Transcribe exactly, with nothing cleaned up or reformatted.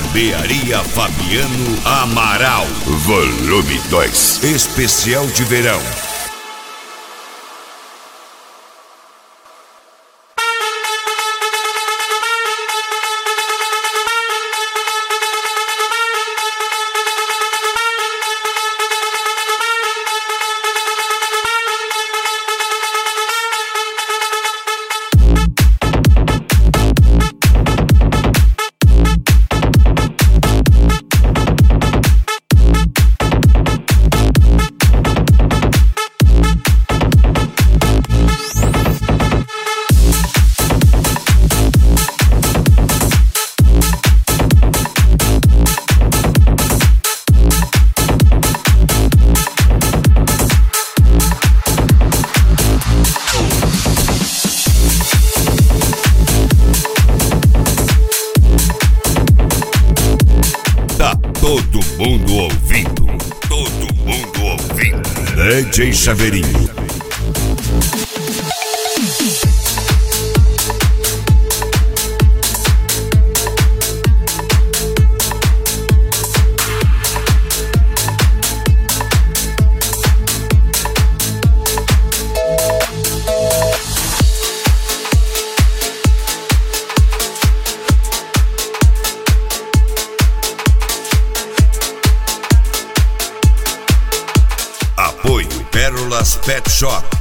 Barbearia Fabiano Amaral. Volume dois. Especial de verão. Todo mundo ouvindo, todo mundo ouvindo. D J Chaveirinho. Apoio Pérolas Pet Shop.